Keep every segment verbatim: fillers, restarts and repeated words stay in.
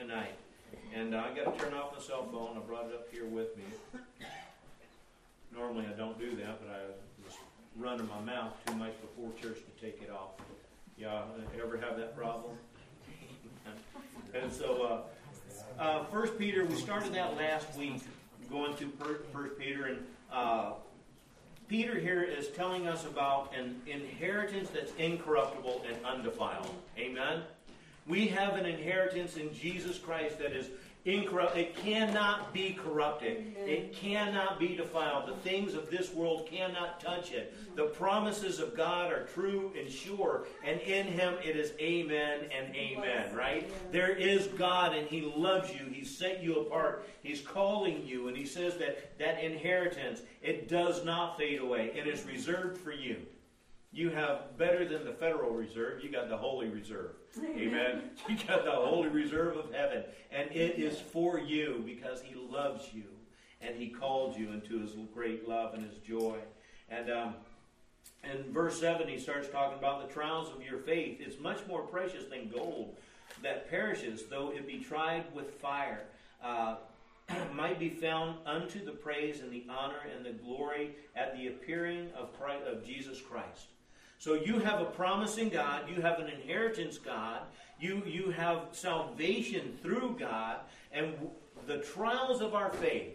tonight. And uh, I got to turn off my cell phone. I brought it up here with me. Normally I don't do that, but I was running my mouth too much before church to take it off. Yeah, ever have that problem? And so, uh, uh, First Peter, we started that last week, going through First Peter, and uh, Peter here is telling us about an inheritance that's incorruptible and undefiled. Amen? We have an inheritance in Jesus Christ that is incorrupt. It cannot be corrupted. Amen. It cannot be defiled. The things of this world cannot touch it. The promises of God are true and sure, and in Him it is amen and amen, right? There is God, and He loves you. He set you apart. He's calling you, and He says that that inheritance, it does not fade away. It is reserved for you. You have better than the Federal Reserve. You got the Holy Reserve. Amen. You got the Holy Reserve of heaven. And it is for you because He loves you. And He called you into His great love and His joy. And um, in verse seven, he starts talking about the trials of your faith. It's much more precious than gold that perishes, though it be tried with fire. Uh, might be found unto the praise and the honor and the glory at the appearing of Christ, of Jesus Christ. So you have a promising God, you have an inheritance God, you, you have salvation through God, and the trials of our faith,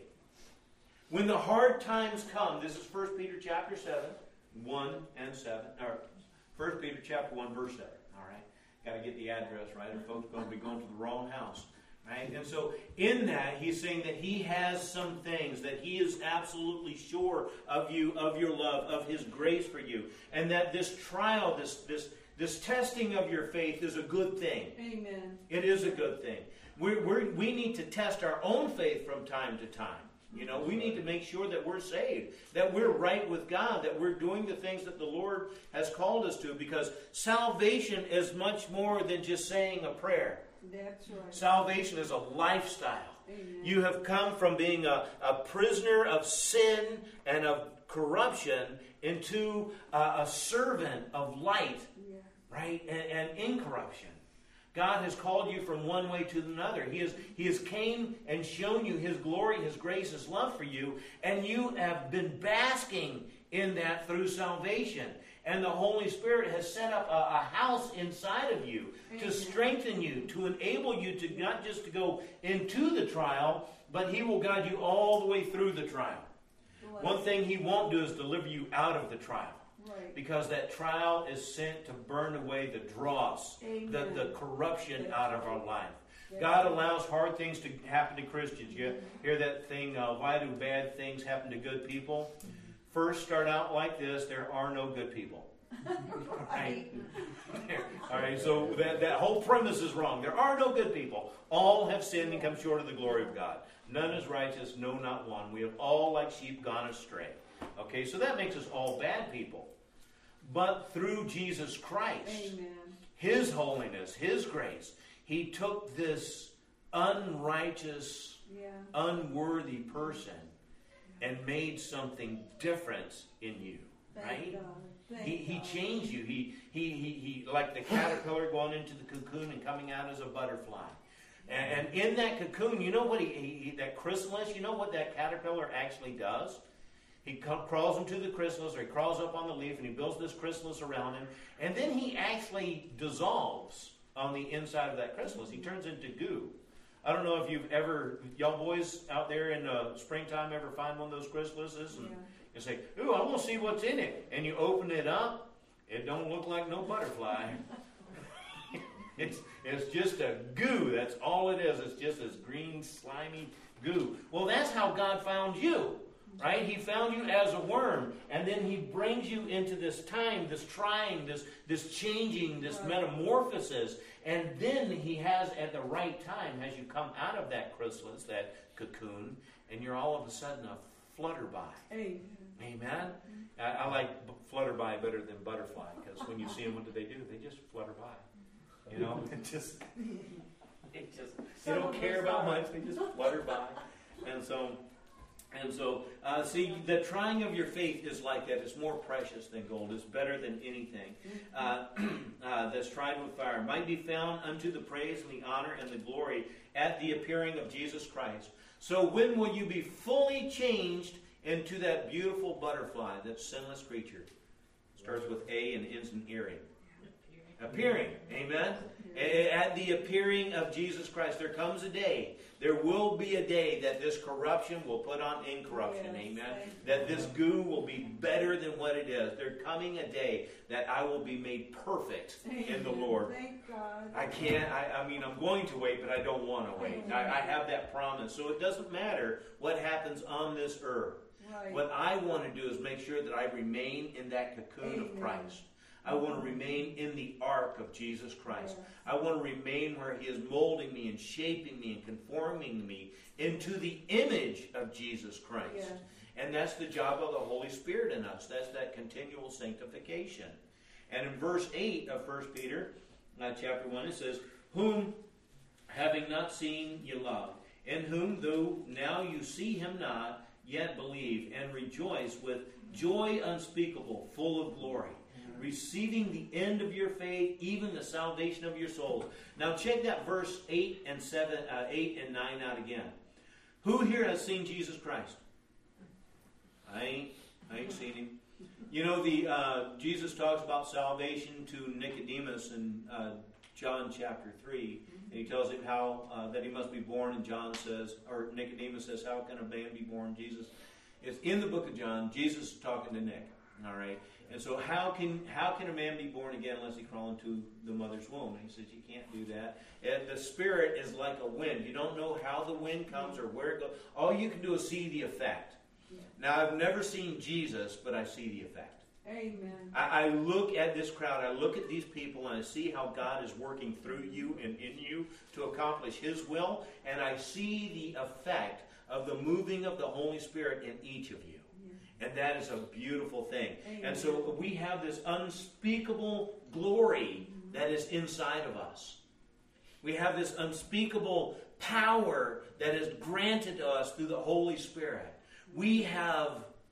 when the hard times come, this is First Peter chapter seven, one and seven, or First Peter chapter one, verse seven, all right? Got to get the address right, or folks are going to be going to the wrong house. Right? And so in that, he's saying that he has some things, that he is absolutely sure of you, of your love, of his grace for you. And that this trial, this this this testing of your faith is a good thing. Amen. It is a good thing. We're, we're, we need to test our own faith from time to time. You know, we need to make sure that we're saved, that we're right with God, that we're doing the things that the Lord has called us to, because salvation is much more than just saying a prayer. That's right. Salvation is a lifestyle. Amen. You have come from being a, a prisoner of sin and of corruption into a, a servant of light, yeah. right, and, and incorruption. God has called you from one way to another. He has, he has came and shown you His glory, His grace, His love for you, and you have been basking in that through salvation. And the Holy Spirit has set up a, a house inside of you to strengthen you, to enable you to not just to go into the trial, but He will guide you all the way through the trial. One thing He won't do is deliver you out of the trial. Right. Because that trial is sent to burn away the dross, the, the corruption That's out of our life. That's God allows hard things to happen to Christians. You mm-hmm. hear that thing, uh, why do bad things happen to good people? Mm-hmm. First, start out like this: there are no good people. Right? All right, so that, that whole premise is wrong. There are no good people. All have sinned and come short of the glory of God. None is righteous, no, not one. We have all, like sheep, gone astray. Okay, so that makes us all bad people. But through Jesus Christ, Amen. His holiness, His grace, He took this unrighteous, yeah. unworthy person and made something different in you, Thank right? God. Thank He he God. changed you. He he he he like the caterpillar going into the cocoon and coming out as a butterfly. And, and in that cocoon, you know what he, he, he that chrysalis, you know what that caterpillar actually does? He crawls into the chrysalis, or he crawls up on the leaf, and he builds this chrysalis around him. And then he actually dissolves on the inside of that chrysalis. He turns into goo. I don't know if you've ever, y'all boys out there in the springtime ever find one of those chrysalises and yeah. you say, ooh, I want to see what's in it. And you open it up, it don't look like no butterfly. it's, it's just a goo. That's all it is. It's just this green, slimy goo. Well, that's how God found you. Right? He found you as a worm, and then He brings you into this time, this trying, this this changing, this metamorphosis, and then He has, at the right time, has you come out of that chrysalis, that cocoon, and you're all of a sudden a flutterby. Amen. Amen? I, I like flutterby better than butterfly, because when you see them, what do they do? They just flutter by. You know? It just, it just, they don't care about much. They just flutter by. And so... And so, uh, see, the trying of your faith is like that. It's more precious than gold. It's better than anything uh, uh, that's tried with fire. Might be found unto the praise and the honor and the glory at the appearing of Jesus Christ. So when will you be fully changed into that beautiful butterfly, that sinless creature? Starts with A and ends in earring. Appearing. Amen? At the appearing of Jesus Christ. There comes a day. There will be a day that this corruption will put on incorruption. Yes, amen? That this goo will be better than what it is. There's coming a day that I will be made perfect amen. In the Lord. Thank God. I can't, I, I mean, I'm going to wait, but I don't want to wait. I, I have that promise. So it doesn't matter what happens on this earth. Right. What I want to do is make sure that I remain in that cocoon amen. Of Christ. I want to remain in the ark of Jesus Christ. Yes. I want to remain where He is molding me and shaping me and conforming me into the image of Jesus Christ. Yes. And that's the job of the Holy Spirit in us. That's that continual sanctification. And in verse eight of First Peter, uh, chapter one, it says, whom, having not seen, you love, in whom, though now you see Him not, yet believe, and rejoice with joy unspeakable, full of glory, receiving the end of your faith, even the salvation of your souls. Now check that verse eight and seven, uh, eight and nine out again. Who here has seen Jesus Christ? I ain't, I ain't seen Him. You know, the uh, Jesus talks about salvation to Nicodemus in uh, John chapter three, and He tells him how uh, that he must be born. And John says, or Nicodemus says, "How can a man be born?" Jesus is in the book of John. Jesus is talking to Nick. All right. And so how can how can a man be born again unless he crawl into the mother's womb? And he says you can't do that. And the Spirit is like a wind. You don't know how the wind comes or where it goes. All you can do is see the effect. Now, I've never seen Jesus, but I see the effect. Amen. I, I look at this crowd, I look at these people, and I see how God is working through you and in you to accomplish His will, and I see the effect of the moving of the Holy Spirit in each of you. And that is a beautiful thing. Amen. And so we have this unspeakable glory that is inside of us. We have this unspeakable power that is granted to us through the Holy Spirit. We have,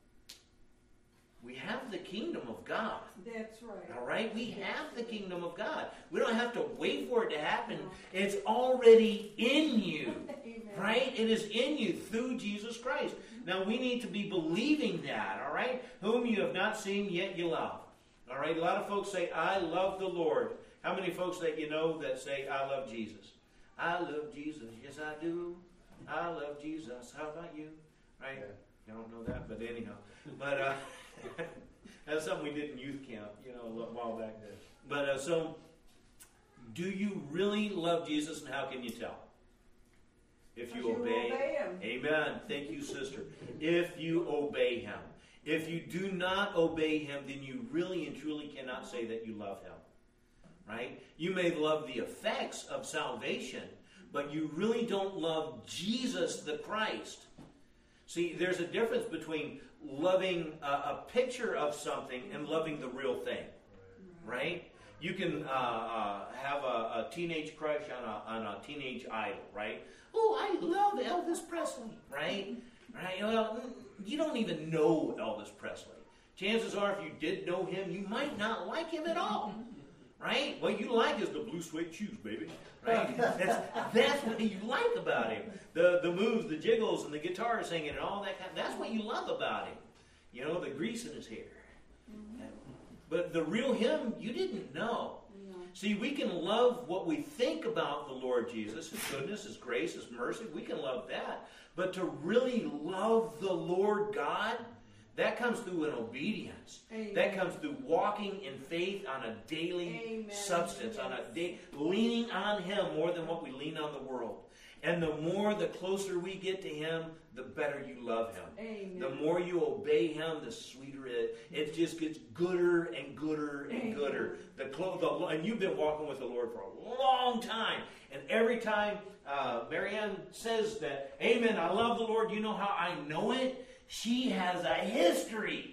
we have the kingdom of God. That's right. All right? We have the kingdom of God. We don't have to wait for it to happen. It's already in you. Amen. Right? It is in you through Jesus Christ. Now, we need to be believing that, all right? Whom you have not seen, yet you love. All right? A lot of folks say, I love the Lord. How many folks that you know that say, I love Jesus? I love Jesus. Yes, I do. I love Jesus. How about you? Right? Yeah. I don't know that, but anyhow. But uh, that's something we did in youth camp, you know, a little while back. But uh, so, do you really love Jesus, and how can you tell? If you, you obey, obey Him. Amen. Thank you, sister. If you obey Him. If you do not obey Him, then you really and truly cannot say that you love Him. Right? You may love the effects of salvation, but you really don't love Jesus the Christ. See, there's a difference between loving a, a picture of something and loving the real thing. Right? You can uh, uh, have a, a teenage crush on a, on a teenage idol, right? Oh, I love Elvis Presley, right? Right? Well, you don't even know Elvis Presley. Chances are, if you did know him, you might not like him at all, right? What you like is the blue suede shoes, baby, right? That's, that's what you like about him. The the moves, the jiggles, and the guitar singing, and all that kind. That's what you love about him. You know, the grease in his hair. But the real him, you didn't know. No. See, we can love what we think about the Lord Jesus, His goodness, His grace, His mercy. We can love that. But to really love the Lord God, that comes through an obedience. Amen. That comes through walking in faith on a daily Amen. Substance, yes. on a day, leaning on Him more than what we lean on the world. And the more, the closer we get to Him, the better you love Him. Amen. The more you obey Him, the sweeter it is. It just gets gooder and gooder and Amen. Gooder. The, clo- the And you've been walking with the Lord for a long time. And every time uh, Marianne says that, Amen, I love the Lord, you know how I know it? She has a history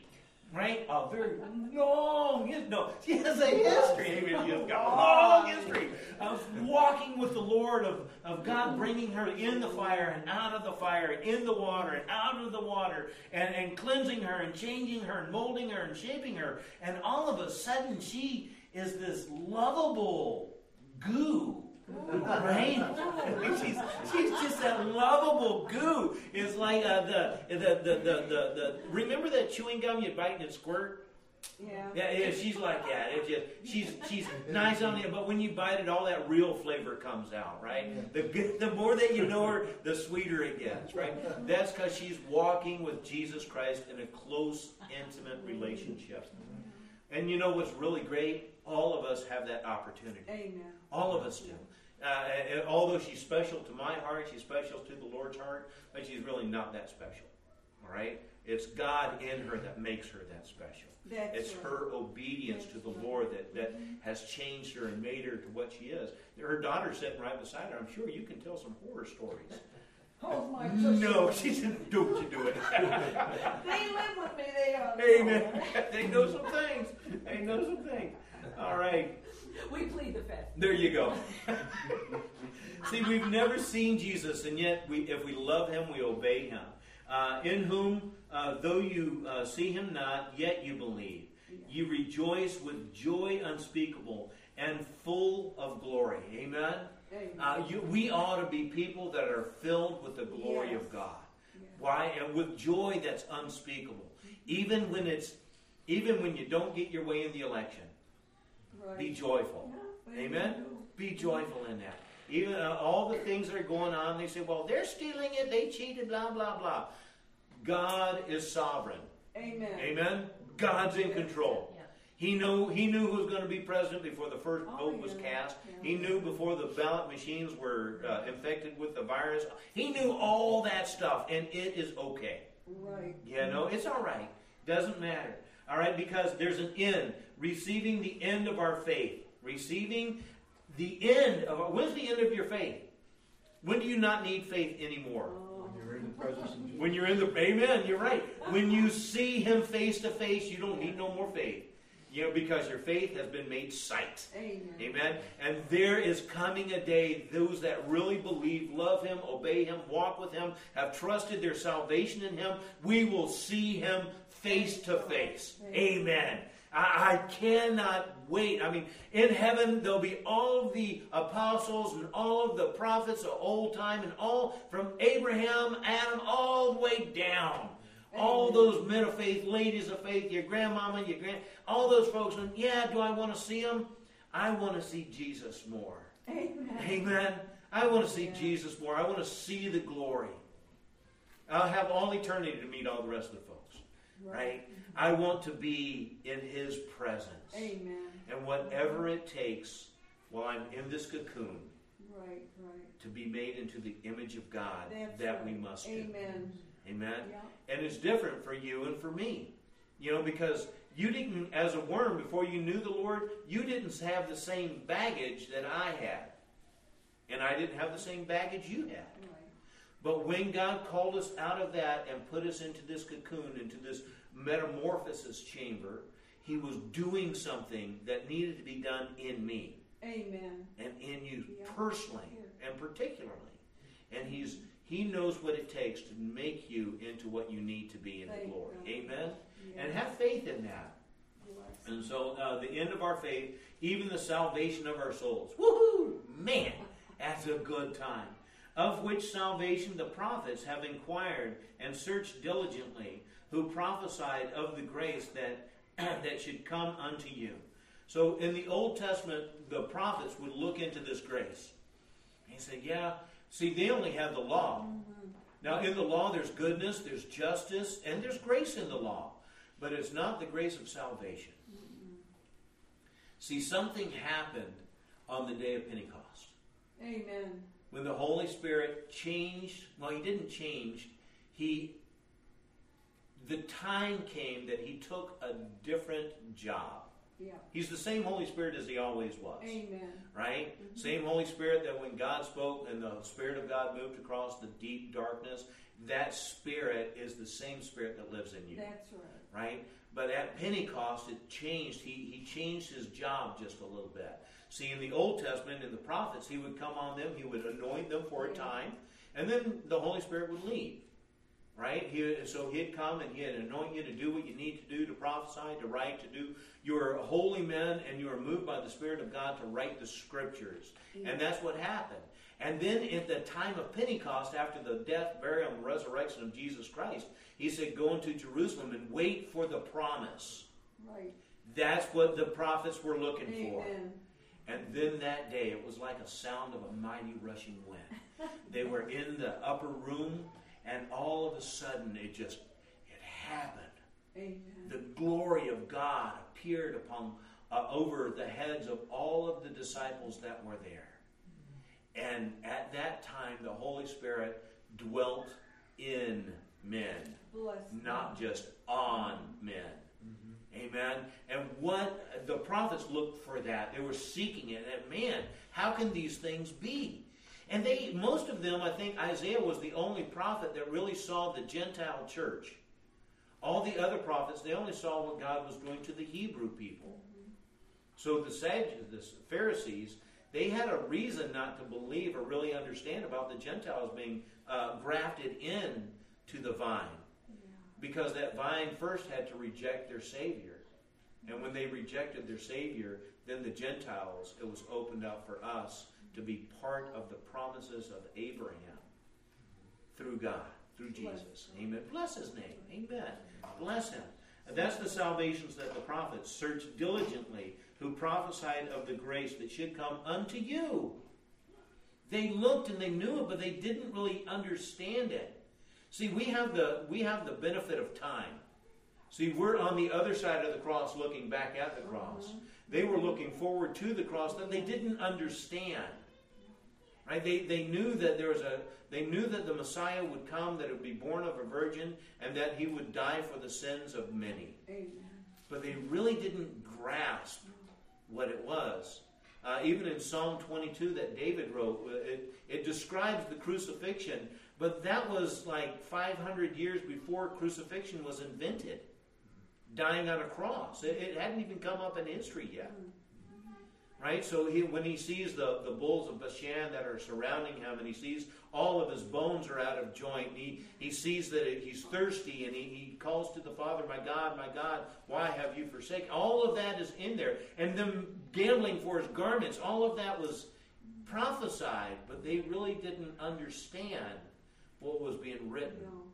right? A very long history. No, she has a history. Amen. She has got a long history of walking with the Lord, of, of God bringing her in the fire and out of the fire, in the water and out of the water, and, and cleansing her and changing her and molding her and shaping her. And all of a sudden, she is this lovable goo. Right? she's, she's just that lovable goo. It's like uh, the, the, the, the, the, the, remember that chewing gum you bite and it squirt? Yeah. Yeah, yeah, she's like that. It just, she's she's nice on the, but when you bite it, all that real flavor comes out, right? The the more that you know her, the sweeter it gets, right? That's because she's walking with Jesus Christ in a close, intimate relationship. And you know what's really great? All of us have that opportunity. Amen. All of us do. Uh, and although she's special to my heart, she's special to the Lord's heart, but she's really not that special. All right? It's God in her that makes her that special. That's it's right. her obedience That's to the right. Lord that, that has changed her and made her to what she is. Her daughter's sitting right beside her. I'm sure you can tell some horror stories. Oh my No, she didn't. Don't you do it. They live with me. They are. Amen. They know some things. They know some things. All right. We plead the fifth. There you go. See, we've never seen Jesus, and yet we, if we love him, we obey him. Uh, in whom, uh, though you uh, see him not, yet you believe. You rejoice with joy unspeakable and full of glory. Amen? Amen. Uh, you, we ought to be people that are filled with the glory Yes. of God. Yes. Why? And with joy that's unspeakable. Even when it's, even when you don't get your way in the election. Right. Be joyful. Yeah, Amen? Be joyful in that. Even uh, all the things that are going on, they say, well, they're stealing it, they cheated, blah, blah, blah. God is sovereign. Amen. Amen? God's in control. Yeah. He knew he knew who was going to be president before the first Oh, vote was yeah. cast. Yeah. He knew before the ballot machines were uh, infected with the virus. He knew all that stuff, and it is okay. Right. Yeah, no, it's all right. Doesn't matter. All right, because there's an end. Receiving the end of our faith. Receiving the end of our, when's the end of your faith? When do you not need faith anymore? Oh. When you're in the presence of Jesus. When you're in the, amen, you're right. When you see him face to face, you don't need no more faith. You know, because your faith has been made sight. Amen. Amen. And there is coming a day, those that really believe, love him, obey him, walk with him, have trusted their salvation in him, we will see him face to face. Amen. I, I cannot wait. I mean, in heaven, there'll be all of the apostles and all of the prophets of old time and all from Abraham, Adam, all the way down. All those men of faith, ladies of faith, your grandmama, your grand, all those folks. And yeah, do I want to see them? I want to see Jesus more. Amen. Amen. I want to see Yeah. Jesus more. I want to see the glory. I'll have all eternity to meet all the rest of the folks. Right? I want to be in his presence. Amen. And whatever it takes while I'm in this cocoon Right, right. to be made into the image of God, That's that right. we must do. Amen. Amen. Yeah. And it's different for you and for me. You know, because you didn't, as a worm, before you knew the Lord, you didn't have the same baggage that I had. And I didn't have the same baggage you had. Right. But when God called us out of that and put us into this cocoon, into this metamorphosis chamber, he was doing something that needed to be done in me Amen. and in you Yeah. personally and particularly. And he's he knows what it takes to make you into what you need to be in Thank the glory. God. Amen? Yeah. And have faith in that. Bless. And so uh, the end of our faith, even the salvation of our souls. Woohoo! Man, that's a good time. Of which salvation the prophets have inquired and searched diligently, who prophesied of the grace that, that should come unto you. So in the Old Testament, the prophets would look into this grace. And he said, yeah, see, they only have the law. Mm-hmm. Now, in the law, there's goodness, there's justice, and there's grace in the law. But it's not the grace of salvation. Mm-hmm. See, something happened on the day of Pentecost. Amen. When the Holy Spirit changed, well, he didn't change. He, the time came that he took a different job. Yeah. He's the same Holy Spirit as he always was. Amen. Right? Mm-hmm. Same Holy Spirit that when God spoke and the Spirit of God moved across the deep darkness, that Spirit is the same Spirit that lives in you. That's right. Right? But at Pentecost, it changed. He, he changed his job just a little bit. See, in the Old Testament, in the prophets, he would come on them, he would anoint them for a time, and then the Holy Spirit would leave. Right? He, so he'd come and he'd anoint you to do what you need to do, to prophesy, to write, to do. You're holy men and you are moved by the Spirit of God to write the Scriptures. Yeah. And that's what happened. And then at the time of Pentecost, after the death, burial, and resurrection of Jesus Christ, he said, go into Jerusalem and wait for the promise. Right. That's what the prophets were looking Amen. for. And then that day, it was like a sound of a mighty rushing wind. They were in the upper room, and all of a sudden, it just, it happened. Amen. The glory of God appeared upon, uh, over the heads of all of the disciples that were there. And at that time, the Holy Spirit dwelt in men, Bless not just on men. Mm-hmm. Amen. And what the prophets looked for that. They were seeking it. And man, how can these things be? And they, most of them, I think Isaiah was the only prophet that really saw the Gentile church. All the other prophets, they only saw what God was doing to the Hebrew people. Mm-hmm. So the Sadducees, the Pharisees, they had a reason not to believe or really understand about the Gentiles being uh, grafted in to the vine. Yeah. Because that vine first had to reject their Savior. And when they rejected their Savior, then the Gentiles, it was opened up for us to be part of the promises of Abraham through God, through Jesus. Amen. Bless his name. Amen. Bless him. And that's the salvations that the prophets searched diligently, who prophesied of the grace that should come unto you. They looked and they knew it, but they didn't really understand it. See, we have the we have the benefit of time. See, we're on the other side of the cross looking back at the cross. They were looking forward to the cross that they didn't understand. Right? They they knew that there was a they knew that the Messiah would come, that it would be born of a virgin, and that he would die for the sins of many. Amen. But they really didn't grasp what it was. Uh, even in Psalm twenty-two that David wrote, it, it describes the crucifixion, but that was like five hundred years before crucifixion was invented. Dying on a cross. It, it hadn't even come up in history yet. Right? So he, when he sees the, the bulls of Bashan that are surrounding him, and he sees all of his bones are out of joint, and he, he sees that he's thirsty, and he, he calls to the Father, my God, my God, why have you forsaken? All of that is in there. And them gambling for his garments, all of that was prophesied, but they really didn't understand what was being written.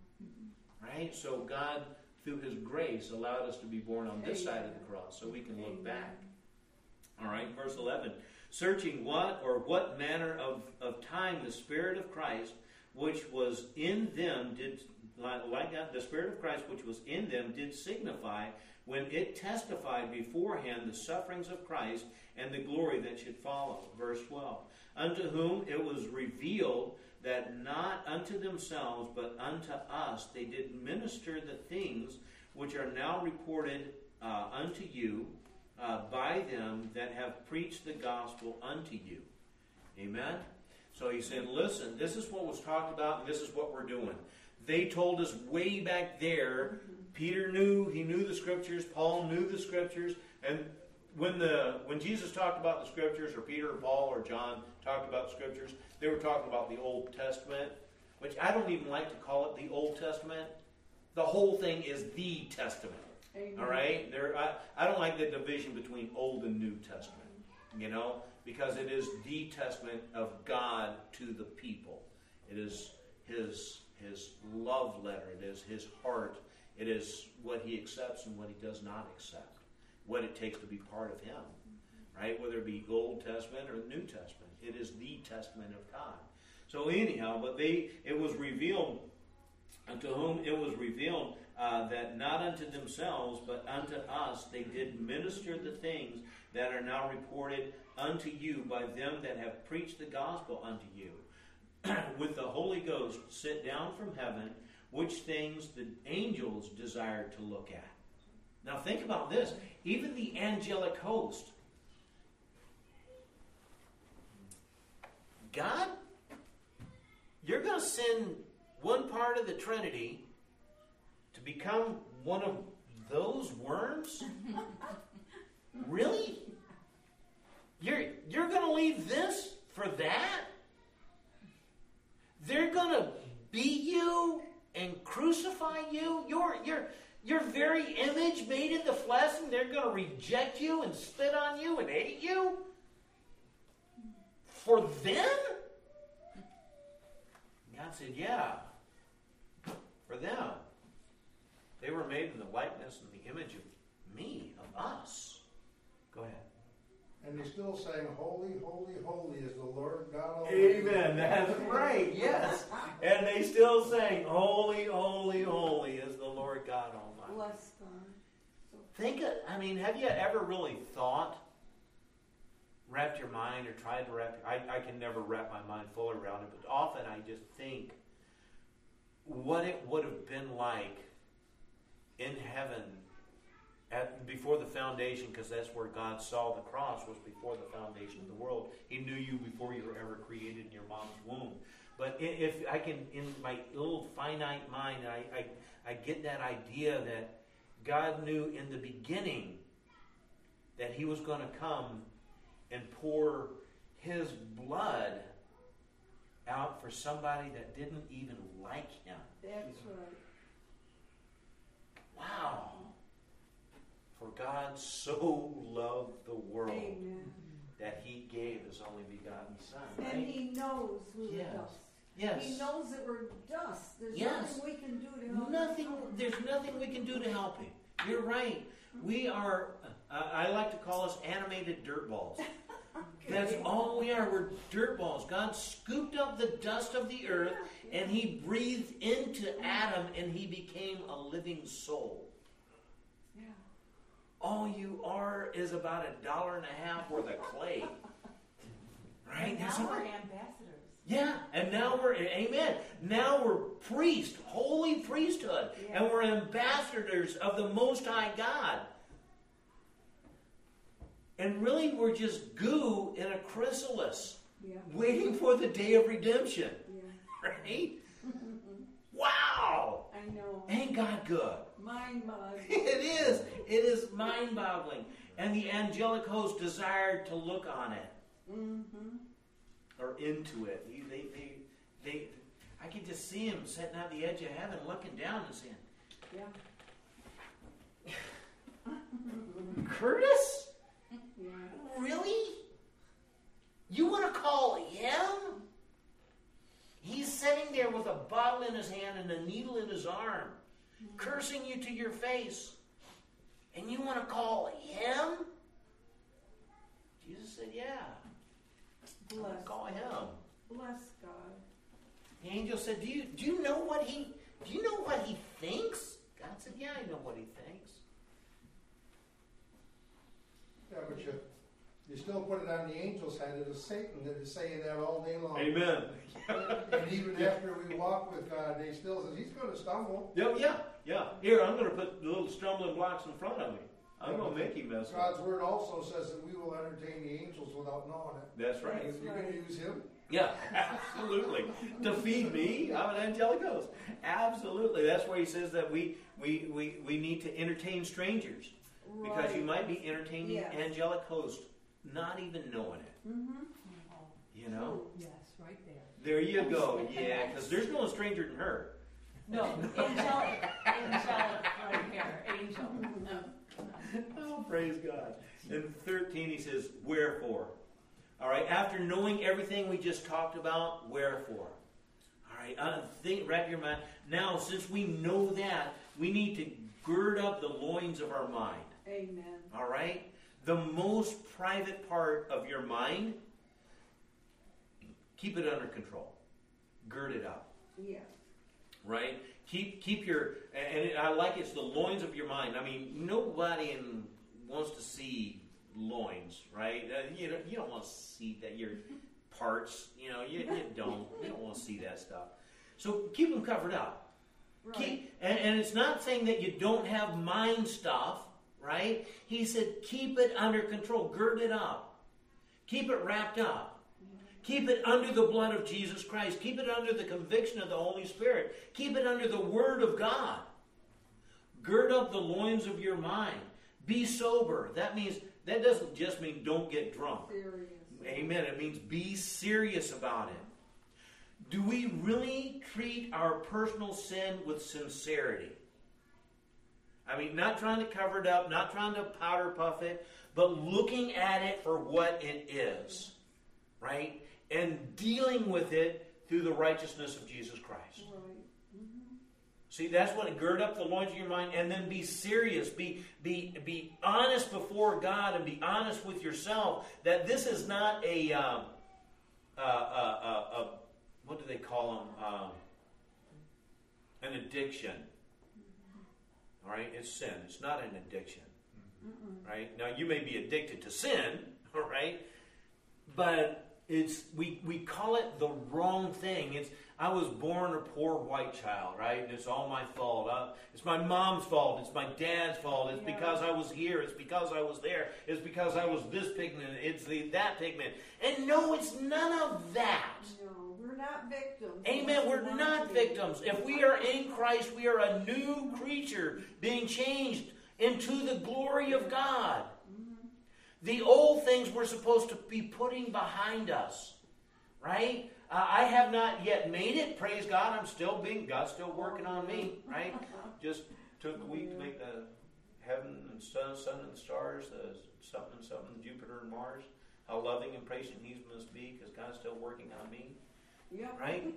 Right? So God, through his grace, allowed us to be born on this side of the cross so we can look back. All right, verse eleven. Searching what or what manner of, of time the Spirit of Christ, which was in them, did, like that, the Spirit of Christ, which was in them, did signify when it testified beforehand the sufferings of Christ and the glory that should follow. Verse twelve. Unto whom it was revealed that not unto themselves, but unto us they did minister the things which are now reported uh, unto you, Uh, by them that have preached the gospel unto you. Amen? So he's saying, listen, this is what was talked about, and this is what we're doing. They told us way back there. Peter knew, he knew the Scriptures. Paul knew the Scriptures. And when the when Jesus talked about the Scriptures, or Peter or Paul or John talked about Scriptures, they were talking about the Old Testament, which I don't even like to call it the Old Testament. The whole thing is the Testament. Amen. All right? There, I, I don't like the division between Old and New Testament, you know, because it is the testament of God to the people. It is his, his love letter. It is his heart. It is what he accepts and what he does not accept, what it takes to be part of him, right? Whether it be Old Testament or New Testament. It is the testament of God. So anyhow, but they it was revealed, unto whom it was revealed, Uh, that not unto themselves, but unto us they did minister the things that are now reported unto you by them that have preached the gospel unto you, with the Holy Ghost sit down from heaven, which things the angels desired to look at. Now think about this. Even the angelic host. God, you're going to send one part of the Trinity to become one of those worms? Really? You're, you're going to leave this for that? They're going to beat you and crucify you? Your, your, your very image made in the flesh, and they're going to reject you and spit on you and hate you? For them? God said, yeah. For them. They were made in the likeness and the image of me, of us. Go ahead. And they still saying, holy, holy, holy is the Lord God Almighty. Amen. That's right. Yes. And they still saying, holy, holy, holy is the Lord God Almighty. Bless God. So Think of, I mean, have you ever really thought, wrapped your mind or tried to wrap, I, I can never wrap my mind fully around it, but often I just think what it would have been like in heaven at, before the foundation, because that's where God saw the cross, was before the foundation of the world. He knew you before you were ever created in your mom's womb. But if I can, in my little finite mind, I, I, I get that idea that God knew in the beginning that He was going to come and pour His blood out for somebody that didn't even like Him. that's right. Wow. For God so loved the world Amen. that He gave His only begotten Son. Right? And He knows we're Yes. dust. Yes. He knows that we're dust. There's Yes. nothing we can do to help Nothing. Him. There's nothing we can do to help Him. You're right. We are. Uh, I like to call us animated dirt balls. That's all we are. We're dirt balls. God scooped up the dust of the earth and He breathed into Adam and he became a living soul. Yeah. All you are is about a dollar and a half worth of clay. Right? There's Now we're some- ambassadors. Yeah, and now we're, amen, now we're priests, holy priesthood, Yeah. and we're ambassadors of the Most High God. And really we're just goo in a chrysalis, Yeah. waiting for the day of redemption. Yeah. Right? Wow! I know. Ain't God good? Mind-boggling. It is. It is mind-boggling. And the angelic host desired to look on it. Mm-hmm. Or into it. He, they, they, they, I can just see him sitting on the edge of heaven looking down and saying, Yeah. Curtis? Yeah. Really? You want to call him? He's sitting there with a bottle in his hand and a needle in his arm, mm-hmm. cursing you to your face. And you want to call him? Jesus said, yeah. Bless. Call him. Bless God. The angel said, do you, do you know what he, do you know what he thinks? God said, yeah, I know what he thinks. Yeah, but you, you still put it on the angel's head. It is Satan that is saying that all day long. Amen. And even after we walk with God, they still says he's going to stumble. Yeah, yeah, yeah. Here, I'm going to put the little stumbling blocks in front of me. I'm going to make him mess God's up. word also says that we will entertain the angels without knowing it. That's right. If you're going to use him, Yeah, absolutely. To feed me, I'm an angelic host. Absolutely. That's why he says that we, we, we, we need to entertain strangers. Because Right. you might be entertaining Yes. angelic host, not even knowing it. Mm-hmm. You know? Yes, right there. There you go. Yeah, because there's no stranger than her. No, angelic, angelic right here, angel. No. Oh, praise God. In thirteen, he says, wherefore? All right, after knowing everything we just talked about, wherefore? All right, uh, think, wrap your mind. Now, since we know that, we need to gird up the loins of our mind. Amen. All right? The most private part of your mind, keep it under control. Gird it up. Yeah. Right? Keep keep your, and I like it's the loins of your mind. I mean, nobody in, wants to see loins, right? Uh, you don't, you don't want to see that your parts, you know, you, you don't. You don't want to see that stuff. So keep them covered up. Right. Keep, and, and it's not saying that you don't have mind stuff, right? He said, keep it under control. Gird it up. Keep it wrapped up. Keep it under the blood of Jesus Christ. Keep it under the conviction of the Holy Spirit. Keep it under the Word of God. Gird up the loins of your mind. Be sober. That means, that doesn't just mean don't get drunk. Serious. Amen. It means be serious about it. Do we really treat our personal sin with sincerity? I mean, not trying to cover it up, not trying to powder puff it, but looking at it for what it is, right? And dealing with it through the righteousness of Jesus Christ. Right. Mm-hmm. See, that's what, gird up the loins of your mind, and then be serious. Be, be, be honest before God, and be honest with yourself that this is not a, um, uh, uh, uh, uh, what do they call them? Um, an addiction. All right, it's sin. It's not an addiction. Mm-mm. Right? Now, you may be addicted to sin, all right? But it's we we call it the wrong thing. It's I was born a poor white child, right? And it's all my fault. Uh, it's my mom's fault. It's my dad's fault. It's Yeah. because I was here. It's because I was there. It's because I was this pigment. It's the that pigment. And no, it's none of that. No, we're not victims. Amen. We're want not to be. victims. If we are in Christ, we are a new creature being changed into the glory of God. Mm-hmm. The old things we're supposed to be putting behind us, right? Uh, I have not yet made it. Praise God. I'm still being, God's still working on me, right? Just took a week to make the heaven and sun, sun and stars, uh, something, something, Jupiter and Mars. How loving and patient He must be because God's still working on me. Yep. Right?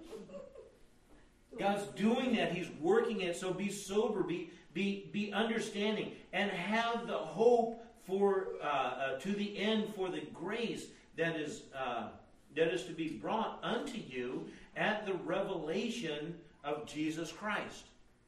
God's doing that. He's working it. So be sober, be be be understanding, and have the hope for uh, uh, to the end for the grace that is uh, that is to be brought unto you at the revelation of Jesus Christ.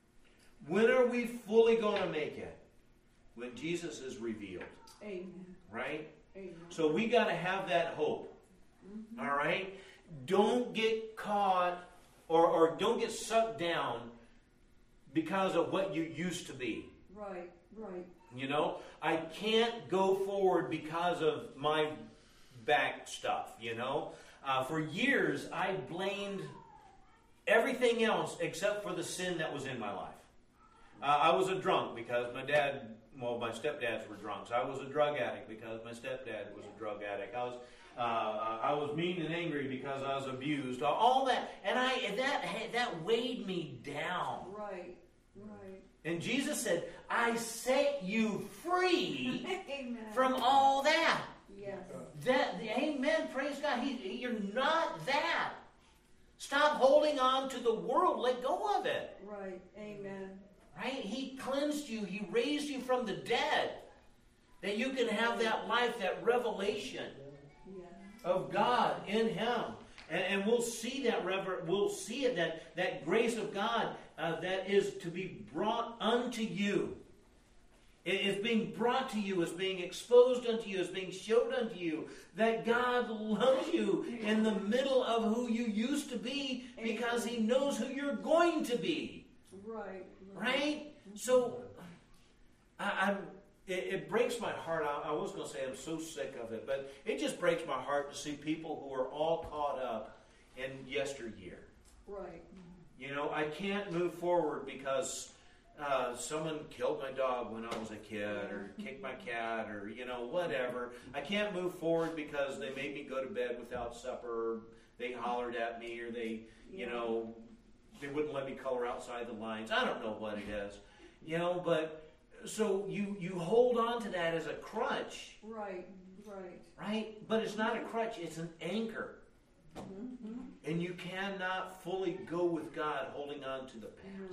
When are we fully going to make it? When Jesus is revealed. Amen. Right? Amen. So we got to have that hope. Mm-hmm. All right? Don't get caught or, or don't get sucked down because of what you used to be. Right, right. You know, I can't go forward because of my back stuff, you know. Uh, for years, I blamed everything else except for the sin that was in my life. Uh, I was a drunk because my dad, well, my stepdads were drunks. I was a drug addict because my stepdad was a drug addict. I was Uh, I was mean and angry because I was abused. All that, and I that that weighed me down. Right, right. And Jesus said, "I set you free Amen. from all that." Yes. That, amen. Praise God. He, you're not that. Stop holding on to the world. Let go of it. Right. Amen. Right? He cleansed you. He raised you from the dead, that you can have that life, that revelation Yes. of God in Him, and, and we'll see that rever- we'll see it that that grace of God uh, that is to be brought unto you. It is being brought to you, it's being exposed unto you, it's being showed unto you that God loves you in the middle of who you used to be because He knows who you're going to be. Right. Right? So I, I'm. It, it breaks my heart. I, I was going to say I'm so sick of it, but it just breaks my heart to see people who are all caught up in yesteryear. Right. You know, I can't move forward because uh, someone killed my dog when I was a kid, or kicked my cat, or you know, whatever. I can't move forward because they made me go to bed without supper. Or they hollered at me, or they, you Yeah. know, they wouldn't let me color outside the lines. I don't know what it is, you know, but. So you, you hold on to that as a crutch. Right. Right. Right? But it's not a crutch, it's an anchor. Mm-hmm. And you cannot fully go with God holding on to the past. No.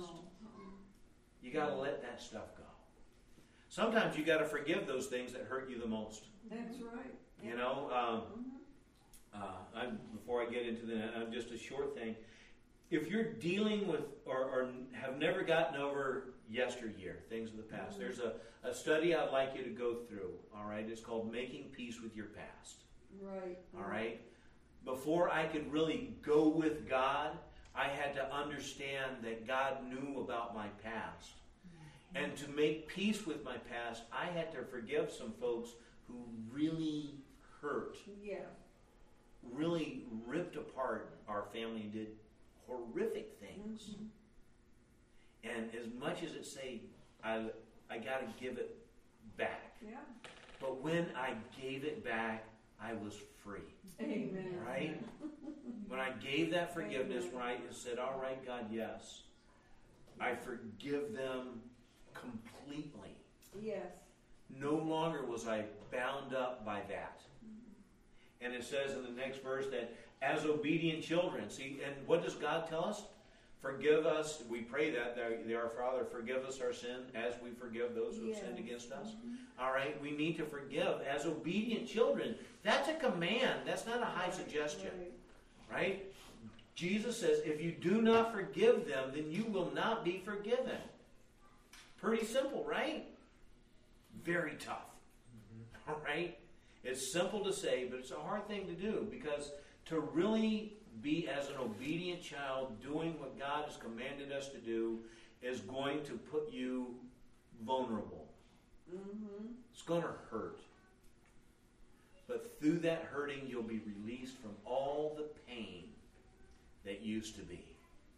You got to let that stuff go. Sometimes you got to forgive those things that hurt you the most. That's right. You know, um, Mm-hmm. uh, I'm, before I get into that, I'm just a short thing. If you're dealing with or, or have never gotten over yesteryear, things of the past, there's a, a study I'd like you to go through, all right? It's called Making Peace with Your Past, Right. all right? Before I could really go with God, I had to understand that God knew about my past. And to make peace with my past, I had to forgive some folks who really hurt, Yeah. really ripped apart our family and did horrific things. Mhm. And as much as it say, I, I got to give it back. Yeah. But when I gave it back, I was free. Amen. Right? When I gave that forgiveness, when I said, all right, God, yes, I forgive them completely. Yes. No longer was I bound up by that. And it says in the next verse that as obedient children, see, and what does God tell us? Forgive us, we pray that, that our Father, forgive us our sin as we forgive those who have Yes. sinned against us. Mhm. All right, we need to forgive as obedient children. That's a command. That's not a high Right, suggestion, right. right? Jesus says, if you do not forgive them, then you will not be forgiven. Pretty simple, right? Very tough. Mm-hmm. All right? It's simple to say, but it's a hard thing to do, because to really be as an obedient child doing what God has commanded us to do is going to put you vulnerable. Mm-hmm. It's going to hurt. But through that hurting, you'll be released from all the pain that used to be.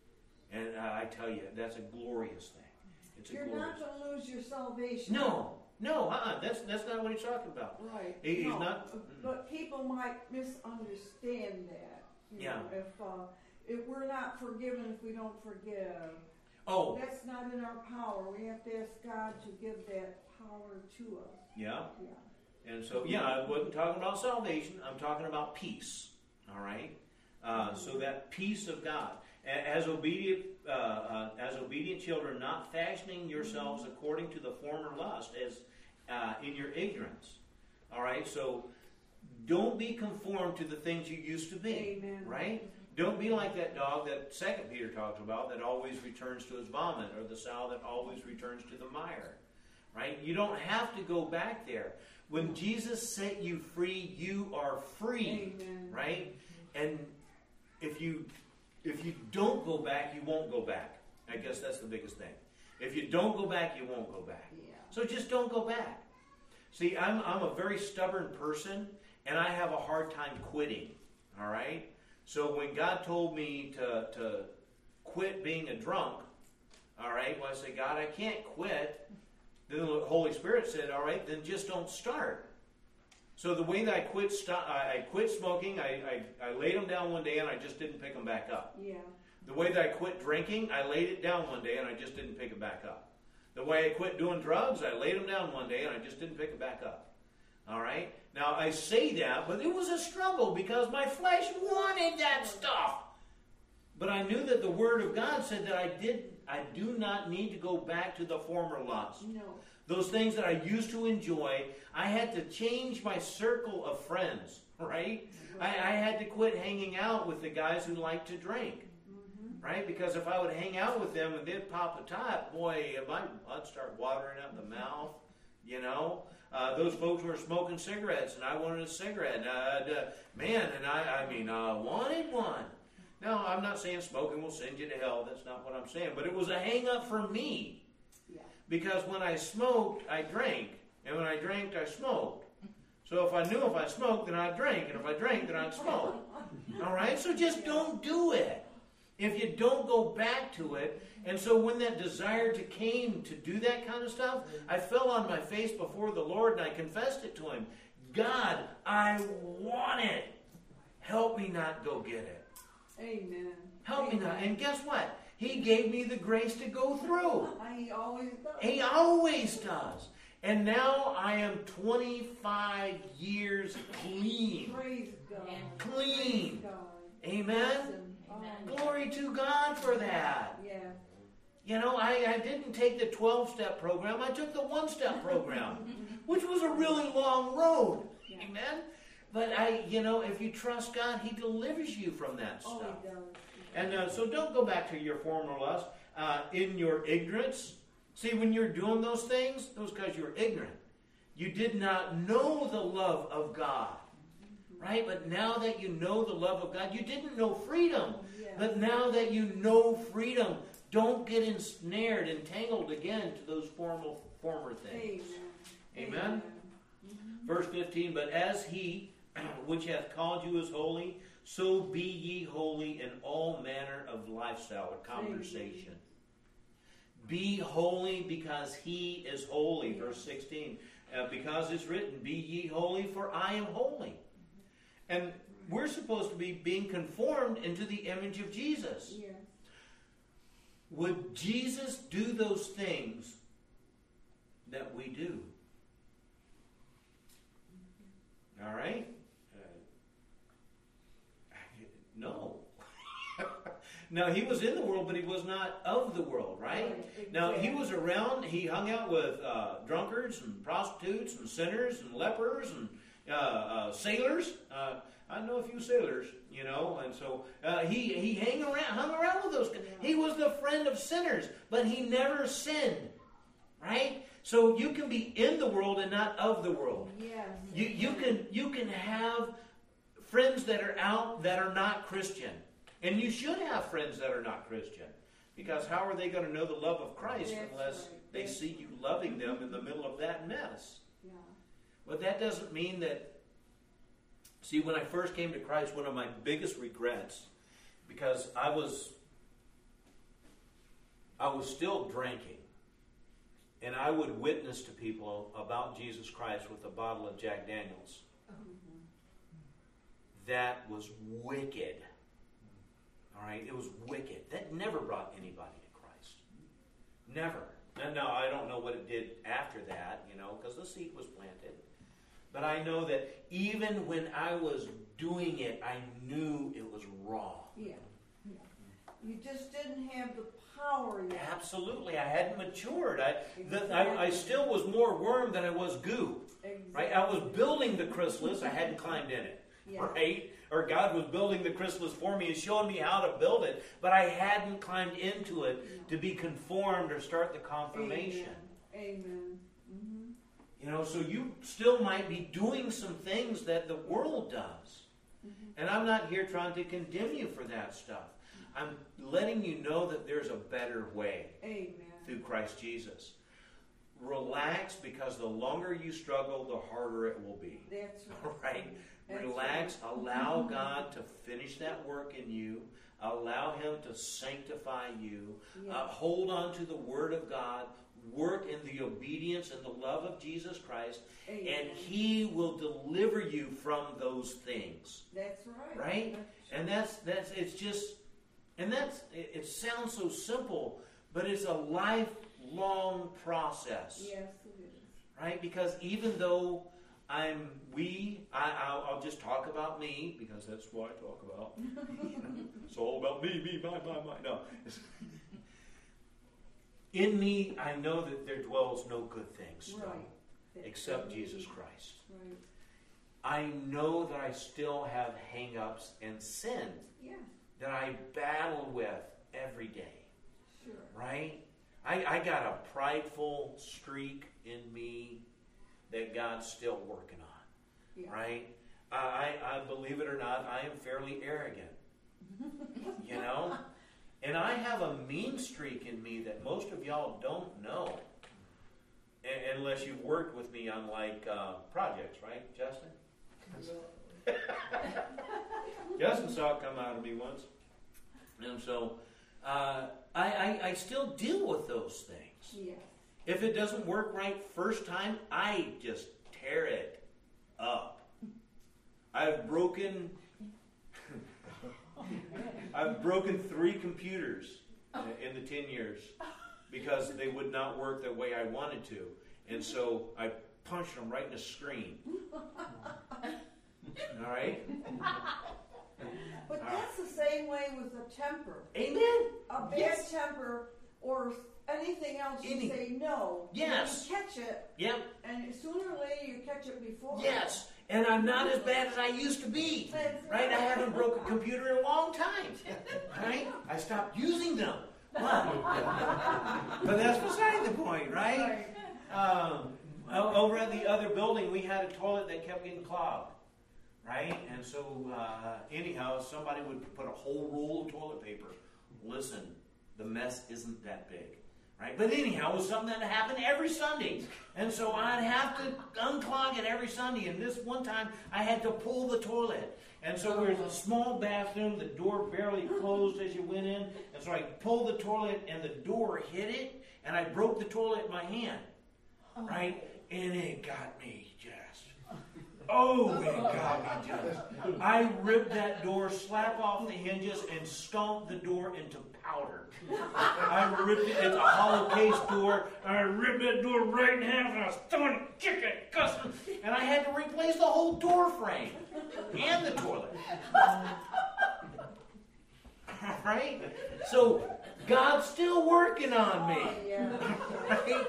And I tell you, that's a glorious thing. It's a You're glorious not going to lose your salvation. No, no, uh-uh. That's, that's not what he's talking about. Right. He- he's no. not- But people might misunderstand that. You Yeah. know, if uh, if we're not forgiven if we don't forgive, Oh, that's not in our power. We have to ask God to give that power to us. yeah. Yeah. And so, yeah, I wasn't talking about salvation. I'm talking about peace. All right? Uh, so that peace of God. A- As obedient, uh, uh, as obedient children, not fashioning yourselves according to the former lust, as uh, in your ignorance. All right? So don't be conformed to the things you used to be. Amen. Right? Don't be like that dog that Second Peter talks about that always returns to his vomit, or the sow that always returns to the mire. Right? You don't have to go back there. When Jesus set you free, you are free. Amen. Right? And if you if you don't go back, you won't go back. I guess that's the biggest thing. If you don't go back, you won't go back. Yeah. So just don't go back. See, I'm I'm a very stubborn person, and I have a hard time quitting. All right? So when God told me to, to quit being a drunk, all right, well, I said, God, I can't quit. Then the Holy Spirit said, all right, then just don't start. So the way that I quit st- I quit smoking, I, I, I laid them down one day and I just didn't pick them back up. Yeah. The way that I quit drinking, I laid it down one day and I just didn't pick it back up. The way I quit doing drugs, I laid them down one day and I just didn't pick it back up. All right? Now, I say that, but it was a struggle because my flesh wanted that stuff. But I knew that the Word of God said that I did. I do not need to go back to the former lust. No. Those things that I used to enjoy, I had to change my circle of friends, right? I, I had to quit hanging out with the guys who like to drink, Mm-hmm. right? Because if I would hang out with them and they'd pop a top, boy, my blood start watering up the mouth, you know? Uh, those folks were smoking cigarettes, and I wanted a cigarette. Uh, uh, man, and I, I mean, I uh, wanted one. Now, I'm not saying smoking will send you to hell. That's not what I'm saying. But it was a hang-up for me. Yeah. Because when I smoked, I drank. And when I drank, I smoked. So if I knew if I smoked, then I'd drink. And if I drank, then I'd smoke. All right? So just don't do it. If you don't go back to it. And so when that desire to came to do that kind of stuff, I fell on my face before the Lord and I confessed it to Him. God, I want it. Help me not go get it. Amen. Help Amen. me not. And guess what? He gave me the grace to go through. He always does. He always does. And now I am twenty-five years clean. Praise God. Clean. Praise God. Amen? Amen. Glory to God for that. Yeah. You know, I, I didn't take the twelve-step program. I took the one-step program, which was a really long road. Yeah. Amen? But I, you know, if you trust God, He delivers you from that Oh, stuff. He does. And uh, so don't go back to your former lust uh, in your ignorance. See, when you're doing those things, those because you're ignorant. You did not know the love of God. Right? But now that you know the love of God, you didn't know freedom. Yeah. But now that you know freedom, Don't get ensnared, entangled again to those former, former things. Amen. Amen? Mhm. Verse fifteen, but as he which hath called you is holy, so be ye holy in all manner of lifestyle or conversation. Be holy because he is holy. Verse sixteen, uh, because it's written, be ye holy, for I am holy. And we're supposed to be being conformed into the image of Jesus. Yes. Would Jesus do those things that we do? All right? Uh, no. Now, he was in the world, but he was not of the world, right? Right, Now, he exactly. was around, he hung out with uh, drunkards and prostitutes and sinners and lepers and uh, uh, sailors. Uh, I know a few sailors, you know, and so uh, he, he hang around, hung around with those guys. He was the friend of sinners, but he never sinned, right? So you can be in the world and not of the world. Yes. You, you can you can have friends that are out that are not Christian. And you should have friends that are not Christian. Because how are they going to know the love of Christ That's unless right. they That's see you loving them in the middle of that mess? Yeah. But that doesn't mean that... See, when I first came to Christ, one of my biggest regrets, because I was... I was still drinking. And I would witness to people about Jesus Christ with a bottle of Jack Daniels. That was wicked. All right? It was wicked. That never brought anybody to Christ. Never. Now, now, I don't know what it did after that, you know, because the seed was planted. But I know that even when I was doing it, I knew it was wrong. Yeah. Yeah. You just didn't have the power yet. Absolutely. I hadn't matured. I, the, Exactly. I, I still was more worm than I was goo. Exactly. Right? I was building the chrysalis. I hadn't climbed in it. Yeah. Right? Or God was building the chrysalis for me and showing me how to build it. But I hadn't climbed into it to be conformed or start the confirmation. Amen. Amen. Mm-hmm. You know, so you still might be doing some things that the world does. Mm-hmm. And I'm not here trying to condemn you for that stuff. I'm letting you know that there's a better way Amen. through Christ Jesus. Relax, because the longer you struggle, the harder it will be. That's All right. right? That's Relax. right. Allow God to finish that work in you. Allow Him to sanctify you. Yes. Uh, hold on to the Word of God. Work in the obedience and the love of Jesus Christ. Amen. And He will deliver you from those things. That's right. Right? That's And that's, that's it's just, and that's, it, it sounds so simple, but it's a lifelong process. Yes, it is. Right? Because even though I'm, we, I, I'll, I'll just talk about me, because that's what I talk about. It's all about me, me, my, my, my. No. In me, I know that there dwells no good thing still, Right. That's except right. Jesus Christ. Right. I know that I still have hang-ups and sin Yeah. that I battle with every day. Sure. Right? I, I got a prideful streak in me that God's still working on. Yeah. Right? I, I, I believe it or not, I am fairly arrogant. You know? And I have a mean streak in me that most of y'all don't know. A- unless you've worked with me on like uh, projects, right, Justin? Justin saw it come out of me once. And so uh, I, I, I still deal with those things. Yes. If it doesn't work right first time, I just tear it up. I've broken I've broken three computers in the ten years because they would not work the way I wanted to. And so I punched them right in the screen. All right? But that's the same way with a temper. Amen. A bad Yes. temper or anything else, you Any- say no. Yes. You catch it, Yep. and sooner or later you catch it before. Yes. And I'm not as bad as I used to be. That's Right? I haven't broke a computer in a long time. Right? I stopped using them. But, but that's beside the point, right? Um, o- over at the other building, we had a toilet that kept getting clogged. Right? And so, uh, anyhow, somebody would put a whole roll of toilet paper. Listen, the mess isn't that big. Right? But anyhow, it was something that happened every Sunday. And so I'd have to unclog it every Sunday. And this one time, I had to pull the toilet. And so there was a small bathroom. The door barely closed as you went in. And so I pulled the toilet, and the door hit it. And I broke the toilet in my hand. Right? And it got me just... Oh, it got me just... I ripped that door, slap off the hinges, and stomped the door into powder. I ripped it. It's a hollow case door. And I ripped that door right in half, and I was throwing it, kicking, cussing, and I had to replace the whole door frame and the toilet. Right? So God's still working on me. Right?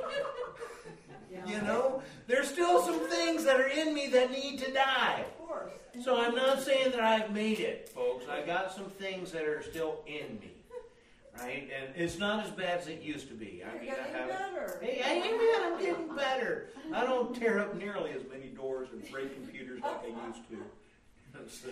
You know, there's still some things that are in me that need to die. Of course. So I'm not saying that I've made it, folks. I got some things that are still in me. Right? And it's not as bad as it used to be. I You're mean, getting I have, better. Hey, amen, I'm getting better. I don't tear up nearly as many doors and break computers like I used to. So,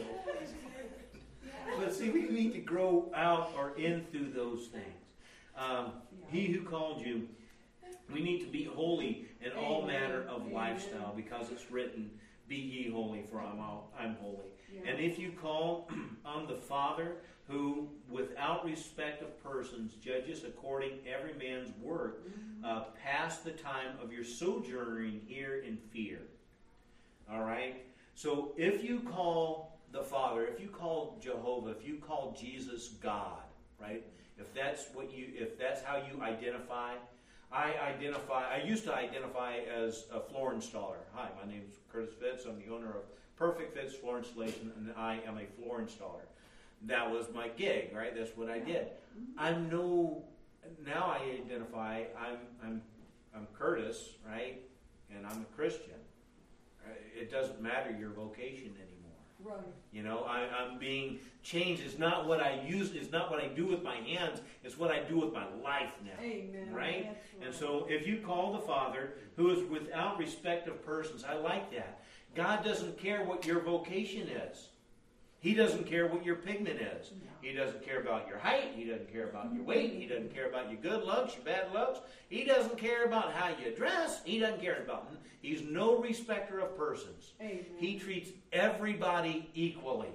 but see, we need to grow out or in through those things. Um, he who called you, we need to be holy in all manner of Amen. lifestyle, because it's written, be ye holy, for I'm, all, I'm holy. Yeah. And if you call on the Father, who without respect of persons judges according every man's work, uh, pass the time of your sojourning here in fear. All right? So if you call the Father, if you call Jehovah, if you call Jesus God, right? If that's what you, if that's how you identify, I identify, I used to identify as a floor installer. Hi, my name is Curtis Fitz. I'm the owner of Perfect Fits Floor Installation, and I am a floor installer. That was my gig, right? That's what I did. I'm no, now I identify, I'm, I'm, I'm Curtis, right? And I'm a Christian. It doesn't matter your vocation anymore. Right. You know, I, I'm being changed. It's not what I use. It's not what I do with my hands. It's what I do with my life now. Amen. Right? That's right. And so if you call the Father, who is without respect of persons, I like that. God doesn't care what your vocation is. He doesn't care what your pigment is. He doesn't care about your height. He doesn't care about your weight. He doesn't care about your good looks, your bad looks. He doesn't care about how you dress. He doesn't care about... He's no respecter of persons. Amen. He treats everybody equally.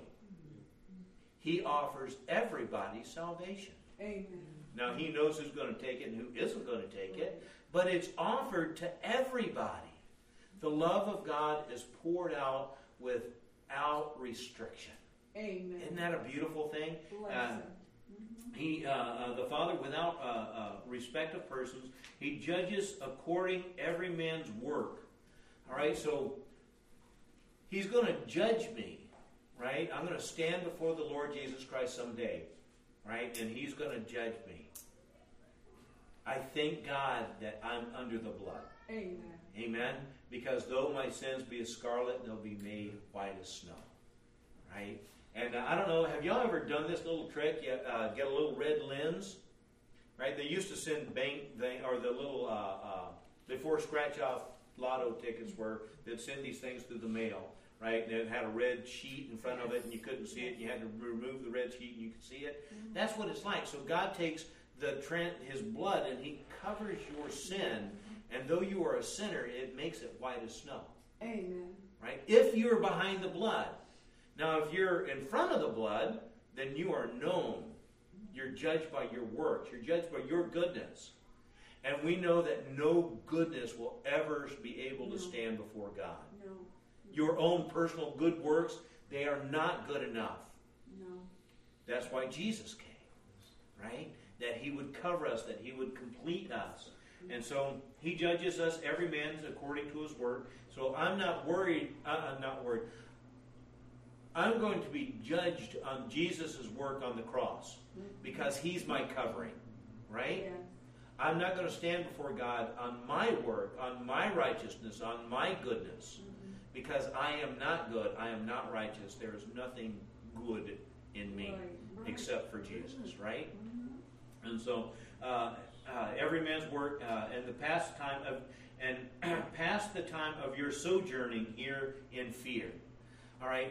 He offers everybody salvation. Amen. Now, he knows who's going to take it and who isn't going to take it, but it's offered to everybody. The love of God is poured out without restriction. Amen. Isn't that a beautiful thing? Bless Uh, him. he, uh, uh, the Father, without uh, uh, respect of persons, he judges according every man's work. All right, so he's going to judge me, right? I'm going to stand before the Lord Jesus Christ someday, right? And he's going to judge me. I thank God that I'm under the blood. Amen. Amen? Because though my sins be as scarlet, they'll be made white as snow. Right? And uh, I don't know, have y'all ever done this little trick? You uh, get a little red lens, right? They used to send bank, they, or the little, uh, uh, before scratch-off lotto tickets were, they'd send these things through the mail, right? And it had a red sheet in front of it, and you couldn't see it. You had to remove the red sheet, and you could see it. Mm-hmm. That's what it's like. So God takes the His blood, and he covers your sin, and though you are a sinner, it makes it white as snow. Amen. Right? If you're behind the blood. Now, if you're in front of the blood, then you are known. You're judged by your works. You're judged by your goodness. And we know that no goodness will ever be able to stand before God. No. Your own personal good works, they are not good enough. No. That's why Jesus came, right? That he would cover us, that he would complete us. And so he judges us, every man according to his work. So I'm not worried, uh, I'm not worried. I'm going to be judged on Jesus' work on the cross because he's my covering, right? Yeah. I'm not going to stand before God on my work, on my righteousness, on my goodness, because I am not good, I am not righteous. There is nothing good in me Right, right. except for Jesus, right? And so uh, uh, every man's work uh, and the past time of and past the time of your sojourning here in fear. All right,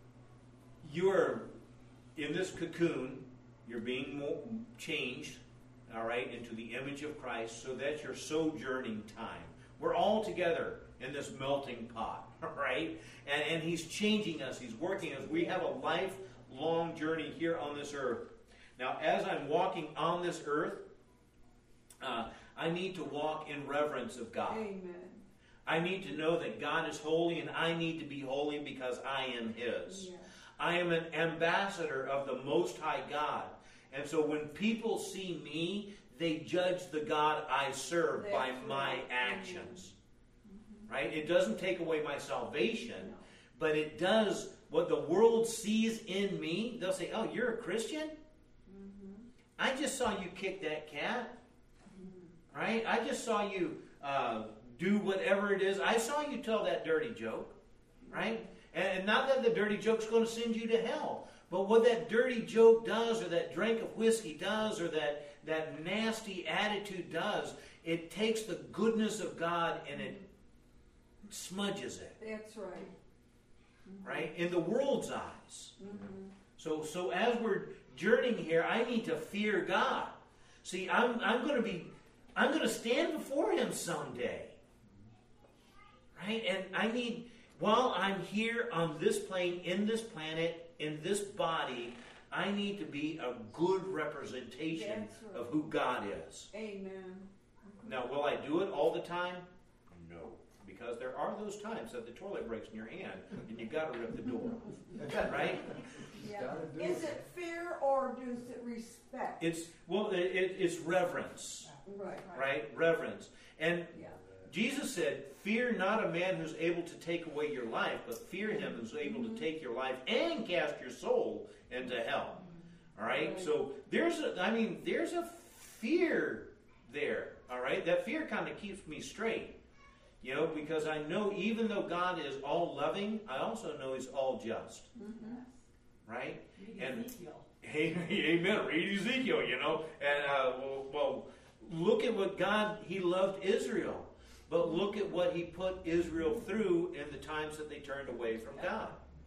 you are in this cocoon. You're being mo- changed, all right, into the image of Christ. So that's your sojourning time. We're all together in this melting pot, all right? And, and He's changing us. He's working us. We have a lifelong journey here on this earth. Now, as I'm walking on this earth, uh, I need to walk in reverence of God. Amen. I need to know that God is holy, and I need to be holy because I am His. Yeah. I am an ambassador of the Most High God. And so when people see me, they judge the God I serve That's by my right. actions. Mm-hmm. Right? It doesn't take away my salvation, No. but it does what the world sees in me. They'll say, oh, you're a Christian? Mm-hmm. I just saw you kick that cat. Right? I just saw you uh, do whatever it is. I saw you tell that dirty joke. Right? And, and not that the dirty joke's going to send you to hell. But what that dirty joke does, or that drink of whiskey does, or that, that nasty attitude does, it takes the goodness of God and it smudges it. That's right. Right? In the world's eyes. Mm-hmm. So, so as we're journeying here, I need to fear God. See, I'm, I'm going to be, I'm going to stand before Him someday. Right? And I need, while I'm here on this plane, in this planet, in this body, I need to be a good representation That's right. of who God is. Amen. Now, will I do it all the time? No. Because there are those times that the toilet breaks in your hand and you've got to rip the door off. Right? Yeah. Gotta do Is it. it fear or is it respect? It's, well, it, it, it's reverence. Right. Right? Reverence. And Yeah. Jesus said, fear not a man who's able to take away your life, but fear him who's able to take your life and cast your soul into hell. All right? Right. So there's a, I mean, there's a fear there. All right? That fear kind of keeps me straight. You know, because I know even though God is all loving, I also know He's all just. Mm-hmm. Right? Read And- Ezekiel. Amen. Read Ezekiel, you know. And, uh, well, well, look at what God, He loved Israel. But look at what He put Israel through in the times that they turned away from God.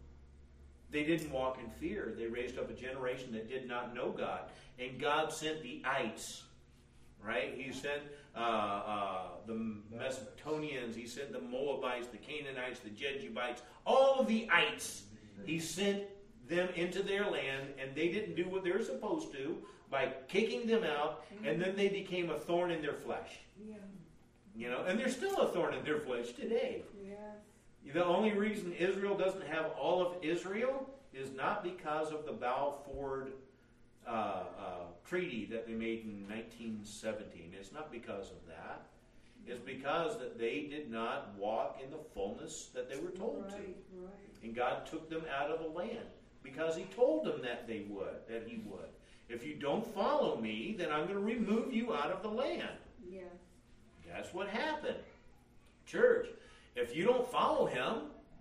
They didn't walk in fear. They raised up a generation that did not know God. And God sent the ites, right? He sent uh, uh, the Macedonians. He sent the Moabites, the Canaanites, the Jebusites, all of the ites. He sent them into their land, and they didn't do what they were supposed to by kicking them out, and then they became a thorn in their flesh. Yeah. You know, and they're still a thorn in their flesh today. Yes. The only reason Israel doesn't have all of Israel is not because of the Balfour uh, uh, Treaty that they made in nineteen seventeen. It's not because of that. It's because that they did not walk in the fullness that they were told Right, to. right. And God took them out of the land because He told them that they would, that He would. If you don't follow me, then I'm going to remove you out of the land. Yes. That's what happened. Church, if you don't follow Him,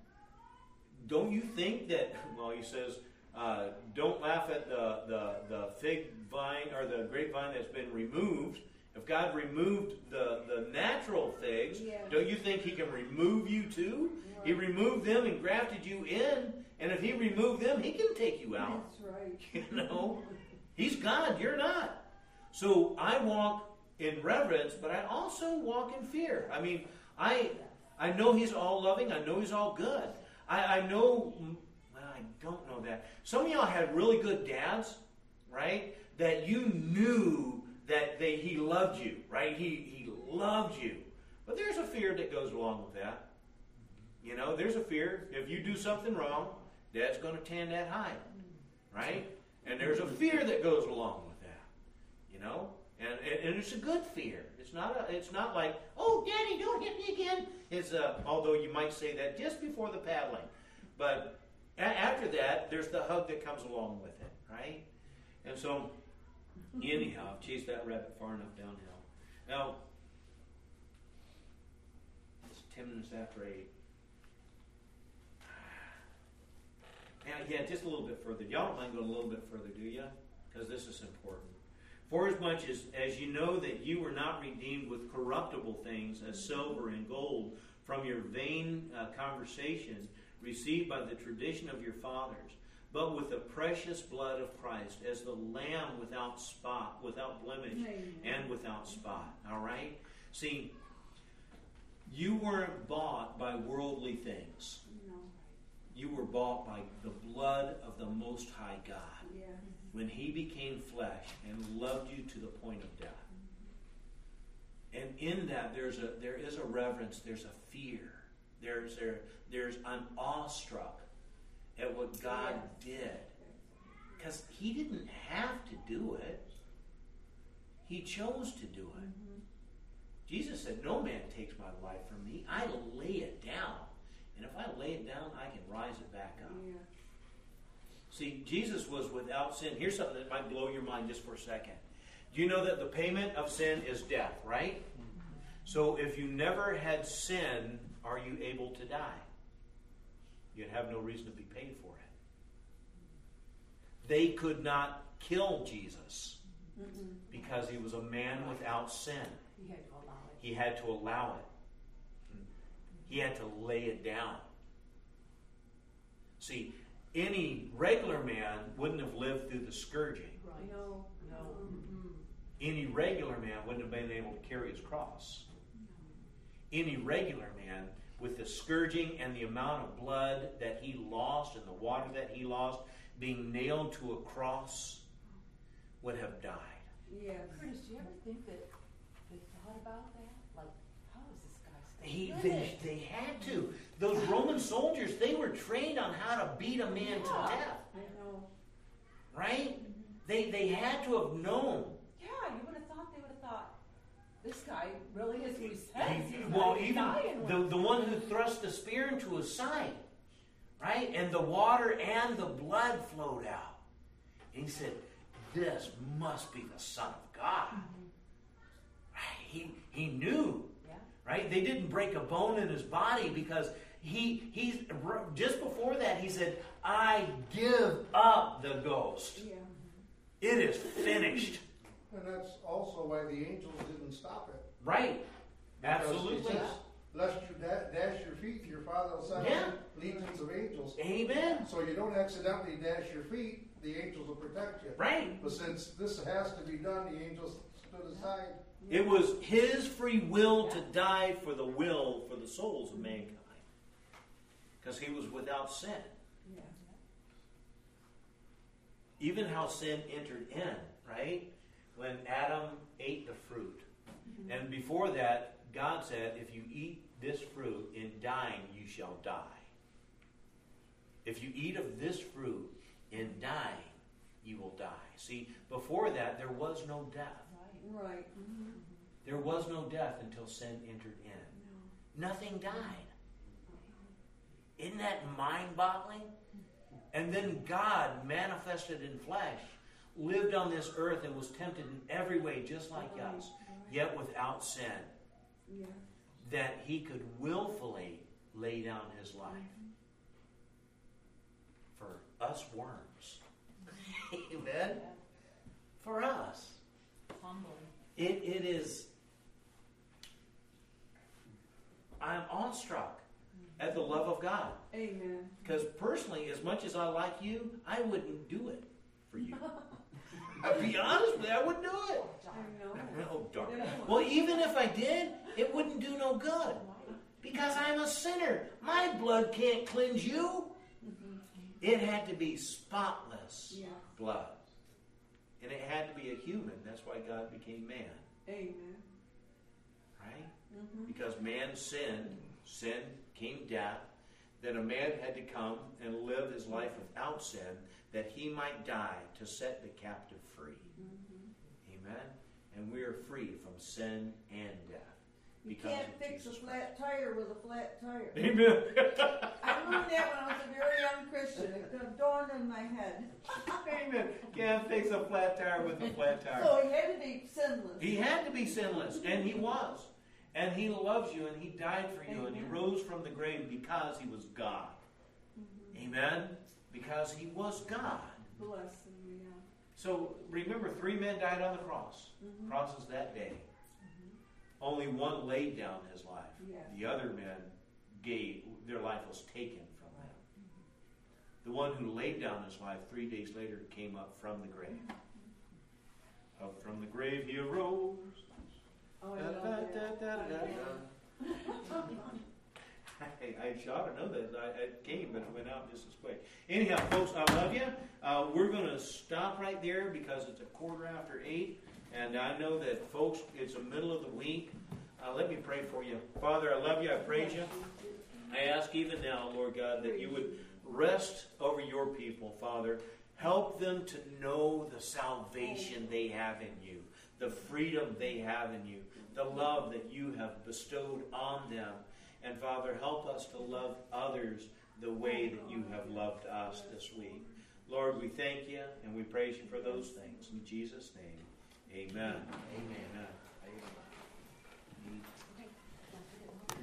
don't you think that, well, He says, uh, don't laugh at the, the, the fig vine or the grapevine that's been removed. If God removed the, the natural figs, Yes. don't you think He can remove you too? Right. He removed them and grafted you in, and if He removed them, He can take you out. That's right. You know? He's God, you're not. So I walk in reverence, but I also walk in fear. I mean, I I know He's all loving. I know He's all good. I, I know, well, I don't know that. Some of y'all had really good dads, right? That you knew that they He loved you, right? He He loved you. But there's a fear that goes along with that. You know, there's a fear. If you do something wrong, Dad's going to tan that hide, right? And there's a fear that goes along with that, you know? And, and, and it's a good fear. It's not a, It's not like, oh, Daddy, don't hit me again. It's a, although you might say that just before the paddling. But a- after that, there's the hug that comes along with it, right? And so, anyhow, I've chased that rabbit far enough downhill. Now, it's ten minutes after eight. Yeah, yeah, just a little bit further. Y'all don't mind going a little bit further, do you? Because this is important. For as much as, as you know that you were not redeemed with corruptible things as silver and gold from your vain uh, conversation received by the tradition of your fathers, but with the precious blood of Christ as the lamb without spot, without blemish, Amen. and without spot. All right? See, you weren't bought by worldly things. No. You were bought by the blood of the Most High God. Yeah. When He became flesh and loved you to the point of death. And in that, there's a there is a reverence, there's a fear, there's there there's I'm awestruck at what God did, because He didn't have to do it; He chose to do it. Mm-hmm. Jesus said, "No man takes my life from me; I lay it down, and if I lay it down, I can rise it back up." Yeah. See, Jesus was without sin. Here's something that might blow your mind just for a second. Do you know that the payment of sin is death, right? So if you never had sin, are you able to die? You'd have no reason to be paid for it. They could not kill Jesus Mm-mm. because He was a man without sin. He had to allow it. He had to allow it. He had to lay it down. See, any regular man wouldn't have lived through the scourging. Right. No. No. Mm-mm. Any regular man wouldn't have been able to carry his cross. Any regular man, with the scourging and the amount of blood that he lost and the water that he lost, being nailed to a cross, would have died. Yes. Curtis, do you ever think that they thought about that? Like, how is this guy still He, living? they, they had to. Those Roman soldiers, they were trained on how to beat a man Yeah. to death. I know. Right? They, they had to have known. Yeah, you would have thought they would have thought, this guy really is who he says. He- He's well, not even dying the, with the one who thrust the spear into his side, right? And the water and the blood flowed out. And he said, this must be the Son of God. Right? He, he knew, Yeah. right? They didn't break a bone in his body because he he's just before that he said, I give up the ghost. Yeah. It is finished. And that's also why the angels didn't stop it. Right. Because Absolutely. It says, lest you da- dash your feet, your Father will send Yeah. legions of angels. Amen. So you don't accidentally dash your feet, the angels will protect you. Right. But since this has to be done, the angels stood aside. It was his free will to die for the will for the souls of mankind. Because he was without sin. Yeah. Even how sin entered in, right? When Adam ate the fruit. And before that, God said, if you eat this fruit, in dying you shall die. If you eat of this fruit, in dying you will die. See, before that, there was no death. Right. Right. Mm-hmm. There was no death until sin entered in. Nothing died. Isn't that mind-boggling? And then God, manifested in flesh, lived on this earth and was tempted in every way, just like us, yet without sin, Yeah. that he could willfully lay down his life for us worms. Amen? For us. Humbling. It, it is, I'm awestruck at the love of God. Amen. Because personally, as much as I like you, I wouldn't do it for you. I'll be honest with you, I wouldn't do it. I know. Oh, darn. Well, even if I did, it wouldn't do no good. Because I'm a sinner. My blood can't cleanse you. It had to be spotless Yeah. blood. And it had to be a human. That's why God became man. Amen. Right? Mm-hmm. Because man sinned, sin came death, then a man had to come and live his life without sin, that he might die to set the captive free. Mm-hmm. Amen? And we are free from sin and death. You because can't of fix Jesus a flat tire with a flat tire. Christ. Amen. I learned that when I was a very young Christian. It dawned in my head. Amen. Can't fix a flat tire with a flat tire. So he had to be sinless. He had to be sinless, and he was. And he loves you, and he died for you, and he rose from the grave because he was God. Mm-hmm. Amen? Because he was God. Bless him, yeah. So remember, three men died on the cross. Mhm. Crosses that day. Only one laid down his life. Yes. The other men gave, their life was taken from them. The one who laid down his life three days later came up from the grave. Up from the grave he arose. Oh, I Da, love da, that. da, da, da, da. I, I ought to know that. I, it came, but it went out just this way. Anyhow, folks, I love you. Uh, we're going to stop right there because it's a quarter after eight. And I know that, folks, it's the middle of the week. Uh, let me pray for you. Father, I love you. I praise you. I ask even now, Lord God, that you would rest over your people, Father. Help them to know the salvation they have in you, the freedom they have in you, the love that you have bestowed on them. And Father, help us to love others the way that you have loved us this week. Lord, we thank you and we praise you for those things. In Jesus' name, amen.